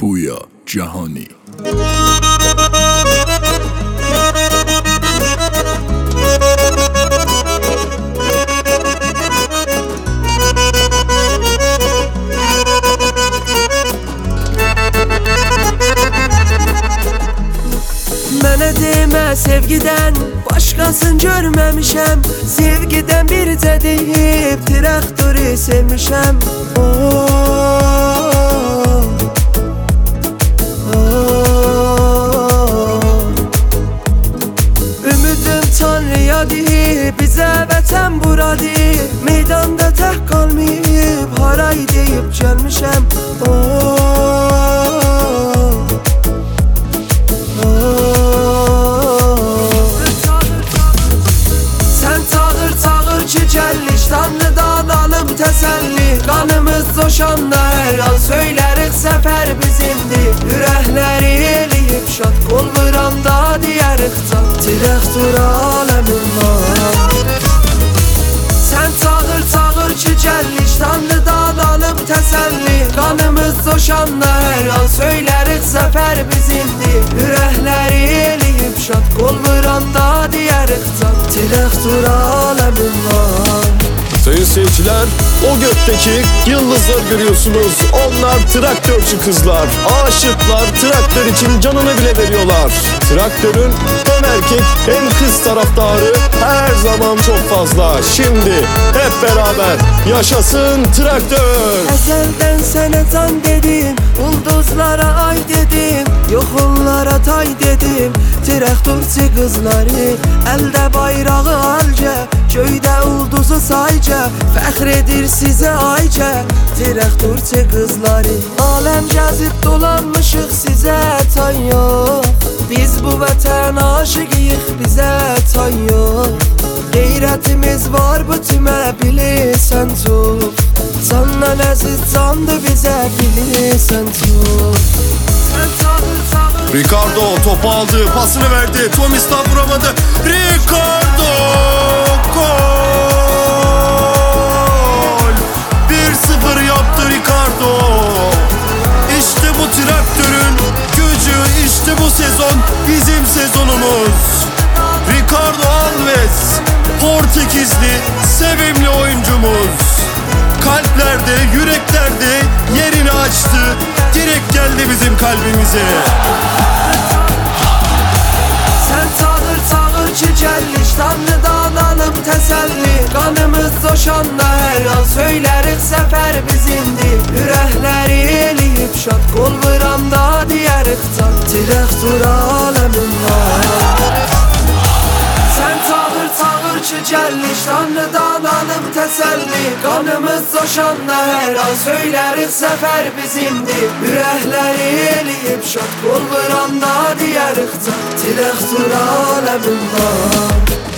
پویا جهانی. Mənə demə sevgidən başqasını görməmişəm. Sevgidən bircə deyib traktoru sevmişəm. Ümidim Tanrıya deyib, bizə vətən buradır. Meydanda tək qalmayıb, haray deyib gəlmişəm. Tanrıdan alım təsəlli, qanımız coşanda hər an söylərik səfər bizimdir. Ürəkləri eləyib şad, qol vuranda deyərik can, traktor aləmin var. Sən çağır çağır ki gəlliş, Tanrıdan alım təsəlli, qanımız coşanda hər an söylərik səfər bizimdir. Ürəkləri eləyib şad, qol vuranda deyərik can, traktor aləmin var. Sayın seyirciler, o gökteki yıldızlar görüyorsunuz. Onlar traktörcü kızlar. Aşıklar, traktör için canını bile veriyorlar. Traktörün hem erkek hem kız taraftarı her zaman çok fazla. Şimdi hep beraber yaşasın traktör. Ezelden sənə can dedim, ulduzlara ay dedim, yox onlara tay dedim. Traktorçu qızları, əldə bayrağı alca, göydə ulduzu sayca, fəxr edir sizə ayca. Traktorçu qızları, aləm gəzib dolanmışıq, sizə tay yox. Biz bu vətən aşıqıyıq, bizə tay yox. Qeyrətimiz var bu timə, bilirsən çox. Candan əziz candı bizə, bilirsən çox. Ricardo topu aldı, pasını verdi, Tomis'ten vuramadı. Ricardo gol! 1-0 yaptı Ricardo. İşte bu traktörün gücü, işte bu sezon bizim sezonumuz. Ricardo Alves, Portekizli sevimli oyuncumuz. Kalplerde, yüreklerde yerini açtı, direkt geldi bizim kalbimize. Sen çağır çağır ki gəlliş, Tanrıdan alım təsəlli, qanımız coşanda hər an söylərik səfər bizimdir. Ürəkləri eləyib şad, qol vuranda deyərik can, traktor aləmin var. Sen çağır çağır ki gəlliş, Tanrıdan alım təsəlli, qanımız coşanda hər an söylərik səfər bizimdir. Ürəkləri eləyib şad, qol vuranda deyərik can, traktor aləmin var.